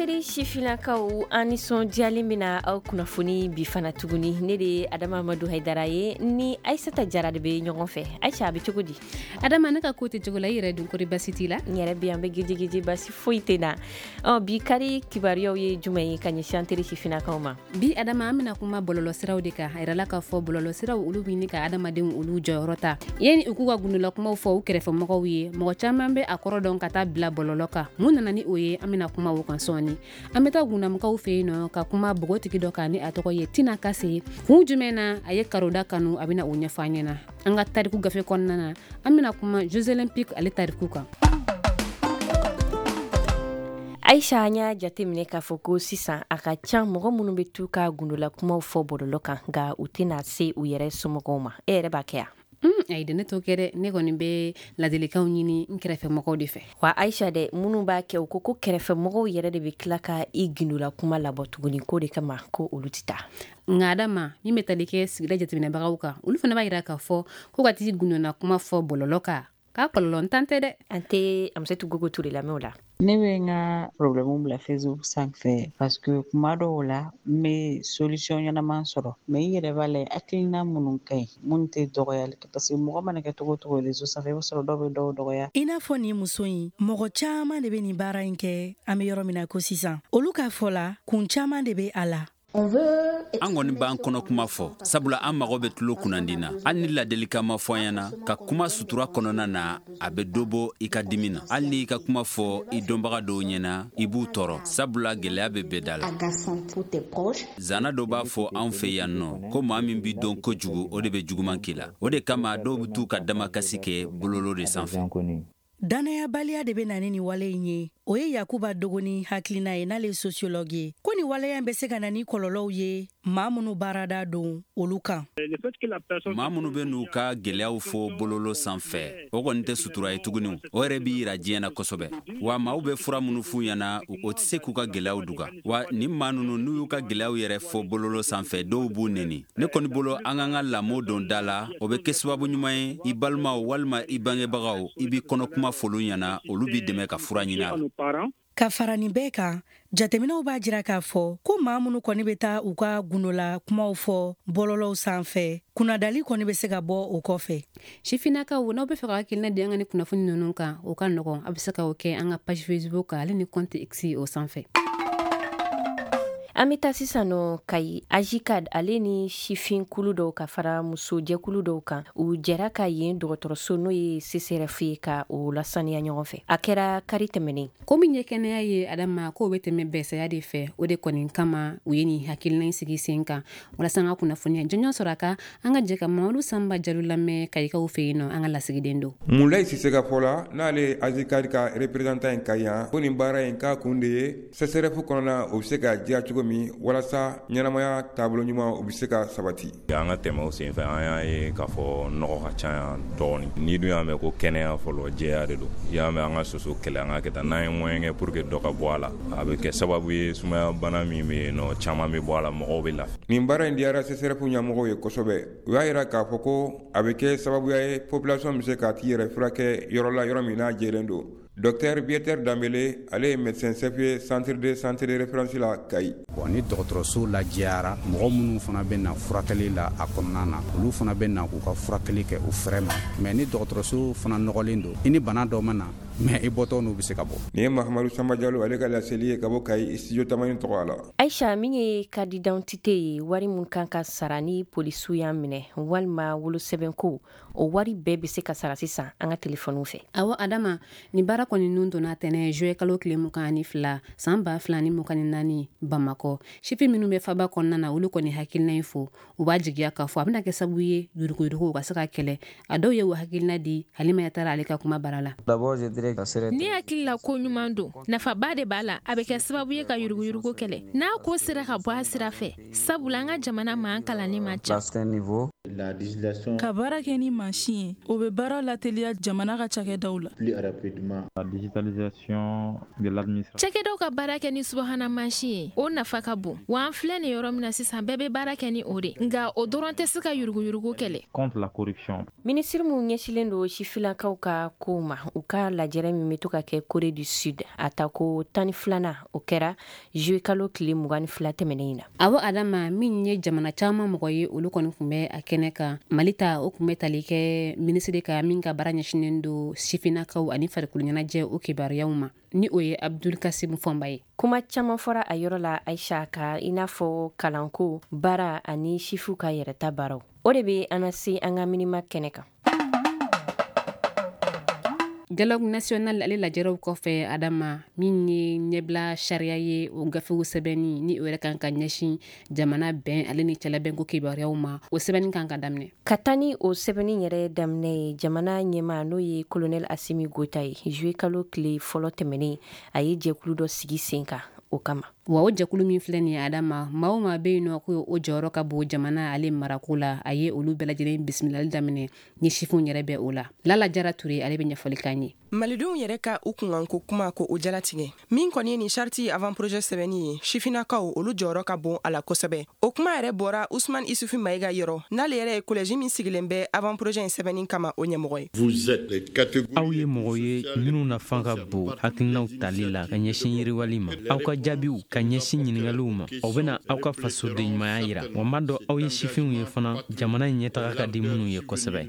teri sifinakaw an nisɔndiyalen bena aw kunnafoni bi fana tuguni ne de Adama Amadou Haidara ye ni Aissata Jara de be ɲɔgɔn fɛ. Aisha, a be cogo di? Adama, ne ka ko tɛ cogo la, i yɛrɛ dun kɔri basi t'i la? N yɛrɛ be yan, n be gijigiji, basi foyi tɛ na. Bi kari kibaruyaw ye jumɛn ye ka ɲɛsin an teri sifinakaw ma? Bi Adama, an bena kuma bɔlɔlɔsiraw de kan. A yirala k'a fɔ bɔlɔlɔsiraw olu bi ɲini ka adamadenw olu jɔyɔrɔ ta. Yani u k'u ka gundolakumaw fɔ u kɛrɛfɛmɔgɔw ye, mɔgɔ caman be a kɔrɔ dɔn ka taa bila bɔlɔlɔ kan. Mun nana ni o ye? An bena kuma o kan sɔɔni. An bɛ taa gundamɔgɔw fɛ yen nɔ ka kuma bogotigi dɔ kan ni a tɔgɔ ye Tina Kase. Kun jumɛn na a ye karoda kanu, a bena o ɲɛfɔ an ɲɛna. An ka tariku gafe kɔnɔna na, an bena kuma Jeux Olympiques ale tariku kan. Aisha, an y'a jateminɛ k'a fɔ ko sisan a ka ca mɔgɔ minnu bɛ t'u ka gundolakumaw fɔ bɔlɔlɔ kan nka u tɛna se u yɛrɛ somɔgɔw ma. E yɛrɛ b'a kɛ ya? Ayi, ne t'o kɛ dɛ. Ne kɔni bɛ ladilikanw ɲini n kɛrɛfɛmɔgɔw de fɛ. Wa Aisha dɛ, minnu b'a kɛ u ko kɛrɛfɛmɔgɔw yɛrɛ de bɛ tila ka i gundolakuma labɔ tuguni ko de kama ko olu tɛ taa. Nka Adama, min bɛ tali kɛ sigida jateminɛbagaw kan, olu fana b'a jira k'a fɔ ko ka t'i gundolakuma fɔ bɔlɔlɔ kan k'a kɔlɔlɔ ntan tɛ dɛ. An tɛ Amusatou Gogo Touré lamɛn o la. Ne bɛ n ka problème bila Facebook sanfɛ parce que kuma dɔw la n bɛ solution ɲɛnama sɔrɔ mais i yɛrɛ b'a lajɛ hakilina minnu ka ɲi minnu tɛ dɔgɔyali kɛ parce que mɔgɔ mana kɛ cogo o cogo réseau sanfɛ i b'a sɔrɔ dɔw bɛ dɔw dɔgɔya. I n'a fɔ nin muso in mɔgɔ caman de bɛ nin baara in kɛ an bɛ yɔrɔ min na ko sisan olu ka fɔ la kun caman de bɛ a la. An kɔni b'an kɔnɔ kuma fɔ sabula an mago bɛ tulo kunnandi na hali ni ladilikan ma fɔ an ɲɛna ka kuma sutura kɔnɔna na a bɛ dɔ bɔ i ka dimi na hali ni i ka kuma fɔ i dɔnbaga dɔw ɲɛna i b'u tɔɔrɔ sabula gɛlɛya bɛ bɛɛ da la. Zana dɔ b'a fɔ an fɛ yan nɔ ko maa min b'i dɔn kojugu o de bɛ juguman k'i la o de kama dɔw bɛ t'u ka damakasi kɛ bololo de sanfɛ. Danayabaliya de bɛ na ni nin wale in ye o ye Yakuba Dogoni hakilina ye n'ale ye sociologue ye ko nin waleya in bɛ se ka na ni kɔlɔlɔw ye maa minnu baarada don olu kan. Maa minnu bɛ n'u ka gɛlɛyaw fɔ bololo sanfɛ o kɔni tɛ sutura ye tuguni o yɛrɛ b'i yira diɲɛ na kosɛbɛ wa maaw bɛ fura minnu f'u ɲɛna o tɛ se k'u ka gɛlɛyaw duga wa nin maa ninnu n'u y'u ka gɛlɛyaw yɛrɛ fɔ bololo sanfɛ dɔw b'u neni ne kɔni bolo an k'an ka lamɔ don da la o bɛ kɛ sababu ɲuman ye i balimaw walima i bangebagaw i b'i kɔnɔ kuma folu ɲɛna olu b'i dɛmɛ ka fura ɲini a la. Ka fara nin bɛɛ kan jateminɛw b'a jira k'a fɔ ko maa minnu kɔni bɛ taa u ka gundola kumaw fɔ bɔlɔlɔw sanfɛ kunnadali kɔni bɛ se ka bɔ o kɔfɛ. Sifinakaw, n'aw bɛ fɛ ka hakilina di an ka ni kunnafoni ninnu kan o ka nɔgɔn a bɛ se k'o kɛ an ka page Facebook kan ale ni compte X o sanfɛ. An bɛ taa sisan nɔ Kayi Ajikad ale ni sifinkulu dɔw ka fara musojɛkulu dɔw kan u jɛra ka yen dɔgɔtɔrɔso n'o ye CCRF ye ka o lasaniya ɲɔgɔn fɛ. A kɛra kari tɛmɛnen. Ko min ye kɛnɛya ye Adama k'o bɛ tɛmɛ bɛsaya de fɛ o de kɔni kama u ye nin hakilina in sigi sen kan walasa an ka kunnafoniya jɔnjɔn sɔrɔ a kan an ka jɛ ka Mamadu Sanba Jalo lamɛn Kayikaw fɛ yen nɔ an ka lasigiden don. Mulai Sise ka fɔ la n'ale Ajikad ka représentant in ka yan ko nin baara in k'a kun de ye CCRF kɔnɔna o bɛ se ka diya cogo min walasa ɲɛnamaya taabolo ɲuman u bɛ se ka sabati. An ka tɛmɛ o senfɛ an y'a ye k'a fɔ nɔgɔ ka ca yan dɔɔni n'i dun y'a mɛn ko kɛnɛya fɔlɔ jɛya de don i y'a mɛn an ka soso kɛlɛ an ka kɛ tan n'an ye moyen kɛ pour que dɔ ka bɔ a la a bɛ kɛ sababu ye sumaya bana min bɛ yen nɔ caman bɛ bɔ a la mɔgɔw bɛ lafiya. Nin baara in diyara CCRF ɲɛmɔgɔw ye kosɛbɛ u y'a jira k'a fɔ ko a bɛ kɛ sababuya ye population bɛ se k'a t'i yɛrɛ furakɛ yɔrɔ la yɔrɔ min n'a jɛlen don. Docteur Bieter Dambele ale ye médecin chef ye centre de santé de référence la Kayi. Bon ni dɔgɔtɔrɔso lajɛyara mɔgɔ minnu fana bɛ na furakɛli la a kɔnɔna na olu fana bɛ na k'u ka furakɛli kɛ u fɛrɛ ma mais ni dɔgɔtɔrɔso fana nɔgɔlen don i ni bana dɔ ma na mais i bɔtɔ n'u bɛ se ka bɔ. Nin ye Mahamadu Sanba Jalo ale ka laseli ye ka bɔ Kayi studio Tamani tɔgɔ a la. Aisha, min ye carte d'identité ye wari mun kan ka sara ni polisiw y'an minɛ walima wolosɛbɛnko o wari bɛɛ bɛ se ka sara sisan an ka telefɔniw fɛ. Awɔ Adama, nin baara kɔni nun donna tɛnɛ juillet kalo tile 22 san 2024 Bamakɔ. Sifin minnu bɛ faba kɔnɔna na olu kɔni hakilina in fo u b'a jigiya k'a fɔ a bɛna kɛ sababu ye yuruguyurugu ka se ka kɛlɛ a dɔw ye o hakilina di Halima Yatara ale ka kuma bara la. Ni hakili la ko ɲuman don nafaba de b'a la a bɛ kɛ sababu ye ka yuruguyurugu kɛlɛ n'a ko sera ka bɔ a sira fɛ sabula an ka jamana ma an kalanni ma ca. ka baara kɛ ni mansin ye o bɛ baara lateliya jamana ka cakɛdaw la. Cakɛdaw ka baara kɛ ni subahana mansin ye o nafa ka bon wa an filɛ ni yɔrɔ min na sisan bɛɛ bɛ baara kɛ ni o de nka o dɔrɔn tɛ se ka yuruguyurugu kɛlɛ. Minisiri mun ɲɛsilen do sifilakaw ka kow ma u ka lajɛrɛ min bɛ to ka kɛ Corée du Sud a ta ko 12 o kɛra juillet kalo tile 22 tɛmɛnen in na. Awɔ Adama min ye jamana caman mɔgɔ ye olu kɔni tun bɛ a kɛnɛ kan Mali ta o tun bɛ tali kɛ minisiri ka min ka baara ɲɛsinen do sifinakaw ani farikolo ɲɛnajɛ o kibaruyaw ma ni o ye Abdul Kasim Fɔnba ye. Kuma caman fɔra a yɔrɔ la Aisha ka i n'a fɔ kalanko baara ani sifu ka yɛrɛta baaraw o de bɛ an se an ka minima kɛnɛ kan. Dialogue national ale lajɛrɛw kɔfɛ Adama min ye ɲɛbila sariya ye o gafew sɛbɛnni ni o yɛrɛ kan ka ɲɛsin jamana bɛn ale ni cɛlabɛnko kibaruyaw ma o sɛbɛnni kan ka daminɛ. Ka taa ni o sɛbɛnni yɛrɛ daminɛ ye jamana ɲɛma n'o ye colonel Asimi Gota ye juillet kalo tile fɔlɔ tɛmɛnen a ye jɛkulu dɔ sigi sen kan o kama. Wa o jɛkulu min filɛ ni Adama maa o maa bɛ yen nɔ ko o jɔyɔrɔ ka bon jamana ale marako la a ye olu bɛɛ lajɛlen bisimilali daminɛ ni sifinw yɛrɛ bɛ o la. Lala Jara Ture ale bɛ ɲɛfɔli k'an ye. Malidenw yɛrɛ ka u kunkanko kuma ko o jalatigɛ min kɔni ye ni charti avant projet sɛbɛnni ye sifinakaw olu jɔyɔrɔ ka bon a la kosɛbɛ. O kuma yɛrɛ bɔra Ousmane Isufu Mayiga yɔrɔ n'ale yɛrɛ ye collège min sigilen bɛ avant projet in sɛbɛnni kama o ɲɛmɔgɔ ye. Aw ye mɔgɔ ye minnu nafa ka bon hakilinaw tali la ka ɲɛsin yiriwali ma aw ka jaabiw ka ɲɛsin ɲiningaliw ma aw bɛna aw ka fasoden ɲumanya yira wa ma dɔ aw ye sifinw ye fana jamana ɲɛtaga ka di minnu ye kosɛbɛ.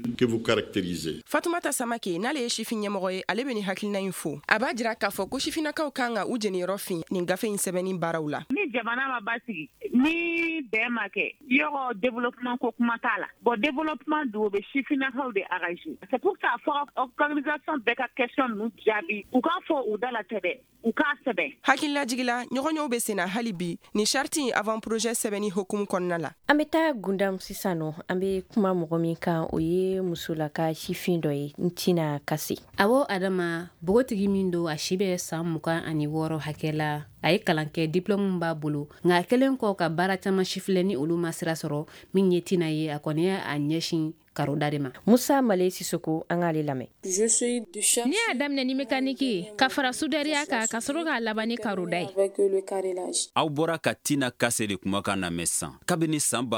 Fatumata Samake n'ale ye sifin ɲɛmɔgɔ ye ale bɛ ni hakilina in fo a b'a jira k'a fɔ ko sifinakaw kan ka u jeniyɔrɔ fin nin gafe in sɛbɛnni baaraw la. Ni jamana ma basigi ni bɛn ma kɛ yɔrɔ développement ko kuma t'a la bon développement do bɛ sifinakaw de engager c'est pour ça fɔ organisation bɛɛ ka question ninnu jaabi u k'a fɔ u da la tɛ dɛ u k'a sɛbɛn. Hakilila jigila ɲɔgɔnɲɔgɔnw bɛ sen na hali bi ni charti avant projet sɛbɛnni hokumu kɔnɔna la. An bɛ taa Gundam sisan nɔ an bɛ kuma mɔgɔ min kan o ye musolaka sifin dɔ ye Ntina Kase. Awɔ Adama bogotigi min do a si bɛ san 26 hakɛ la a ye kalan kɛ diplôme b'a bolo nka a kɛlen kɔ ka baara caman sifilɛ ni olu ma sira sɔrɔ min ye Tina ye a kɔni ye a ɲɛsin karoda de ma. Musa Male Sisoko an k'ale lamɛn. Ni y'a daminɛ ni mécanique ye ka fara souderiya kan ka sɔrɔ k'a laban ni karoda ye. Aw bɔra ka Tina Kase de kumakan na mɛn san kabini san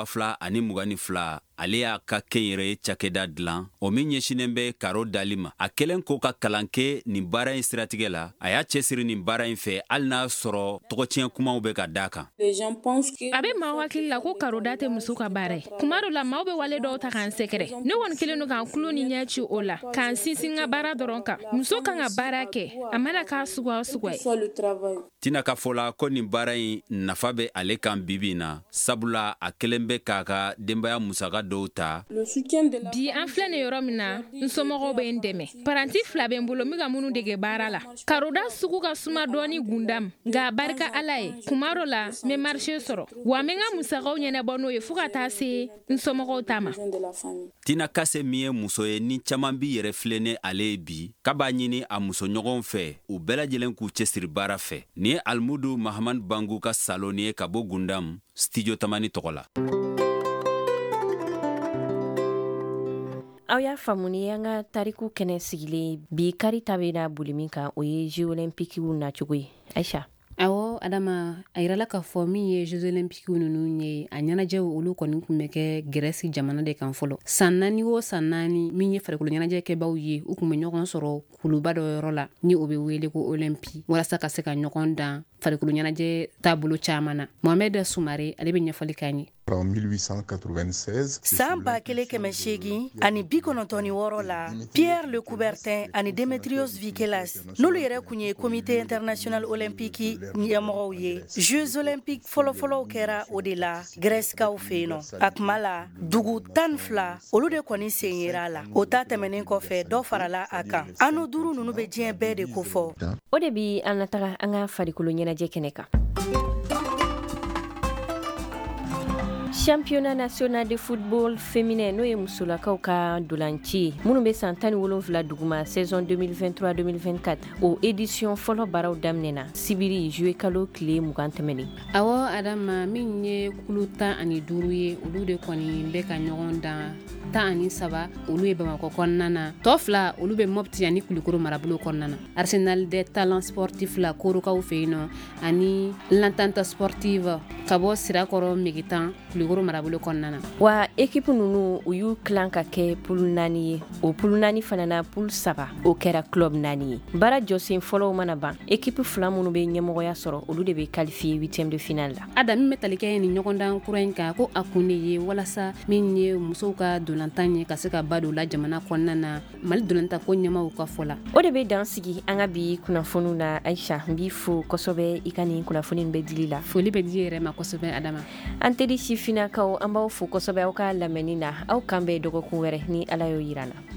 2022 ale y'a ka kɛnyɛrɛ ye cakɛda dilan o min ɲɛsinen bɛ karo dali ma a kɛlen ko ka kalan kɛ nin baara in siratigɛ la a y'a cɛsiri nin baara in fɛ hali n'a sɔrɔ tɔgɔtiɲɛ kumaw bɛ ka da kan. A bɛ maaw hakili la ko karoda tɛ muso ka baara ye kuma dɔ la maaw bɛ wale dɔw ta k'an sɛgɛrɛ ne kɔni kelen don k'an tulo ni ɲɛ ci o la k'an sinsin ka baara dɔrɔn kan muso kan ka baara kɛ a mana k'a suguya o suguya ye. Tina ka fɔ la ko nin baara in nafa bɛ ale kan bibi na sabula a kelen bɛ k'a ka denbaya musaka dɔw ta. Bi an filɛ ni yɔrɔ min na n somɔgɔw bɛ n dɛmɛ paranti 2 bɛ n bolo n bɛ ka minnu dege baara la karoda sugu ka suma dɔɔni Gundam nka barika Ala ye kuma dɔ la n bɛ marché sɔrɔ wa n bɛ n ka musakaw ɲɛnabɔ n'o ye fo ka taa se n somɔgɔw ta ma. Tina Kase min ye muso ye ni caman bi yɛrɛ filɛ ni ale ye bi k'a b'a ɲini a musoɲɔgɔnw fɛ u bɛɛ lajɛlen k'u cɛsiri baara fɛ ni ye Almudu Mahamani Bangu ka salon ye ka bɔ Gundam studio Tamani tɔgɔ la. Aw y'a faamu ni an ka tariku kɛnɛ sigilen bi kari ta bɛ na boli min kan o ye Jeux olympiques nacogo ye Aisha. Awɔ Adama a yirala k'a fɔ min ye Jeux olympiques ninnu ye a ɲɛnajɛw olu kɔni tun bɛ kɛ Grèce jamana de kan fɔlɔ san 4 o san 4 min ye farikolo ɲɛnajɛ kɛbaaw ye u tun bɛ ɲɔgɔn sɔrɔ kuluba dɔ yɔrɔ la ni o bɛ wele ko Olympi walasa ka se ka ɲɔgɔn dan farikolo ɲɛnajɛ taabolo caman na. Mohamed Soumare ale bɛ ɲɛfɔli k'an ye. En 1896, san 1896 ani 96 la Pierre Le Coubertin ani Demetrios Vikelas n'olu yɛrɛ kun ye comité international olympique ɲɛmɔgɔw ye. Jeux olympiques fɔlɔfɔlɔw kɛra o de la Grèce kaw fɛ yen nɔ. A kuma la dugu 12 olu de kɔni sen yera la. O ta tɛmɛnen kɔfɛ dɔ farala a kan. Ano 5 ninnu bɛ diɲɛ bɛɛ de ko fɔ. O de bi an nataga an ka farikolo ɲɛnajɛ kɛnɛ kan. Championnat national de football féminin n'o ye musolakaw ka dolanci minnu bɛ san 17 duguma saison 2023-2024 o édition fɔlɔ baaraw daminɛna sibiri juillet kalo tile 20 tɛmɛnen. Awɔ Adama min ye kulu 15 ye olu de kɔni bɛ ka ɲɔgɔn dan 17 olu ye Bamakɔ kɔnɔna na tɔ 2 olu bɛ Mopti ani Kulikoro marabolo kɔnɔna na. Arsenal des talents sportifs la Korokaw fɛ yen nɔ ani l'entente sportive ka bɔ Sirakɔrɔ Megetan Kulikoro marabolo kɔnɔna na. Wa équipe ninnu u y'u tilan ka kɛ poule 4 ye o poule 4 fana na poule 3 o kɛra club 4 ye. Baara jɔsen fɔlɔw mana ban équipe 2 minnu bɛ ɲɛmɔgɔya sɔrɔ olu de bɛ qualifier 8e de finale la. Adam min bɛ tali kɛ ni ɲɔgɔndan kura in kan ko a kun de ye walasa min ye musow ka dolantan ye ka se ka ba don la jamana kɔnɔna na Mali dolanta ko ɲɛmaaw ka fɔ la. O de bɛ dan sigi an ka bi kunnafoniw na Aisha n b'i fo kosɛbɛ i ka nin kunnafoni bɛ dili la. Foli bɛ di yɛrɛ ma kosɛbɛ Adama. An teri sifinakaw an b'aw fo kosɛbɛ aw ka lamɛnni na aw kan bɛ dɔgɔkun wɛrɛ ni Ala y'o yirana.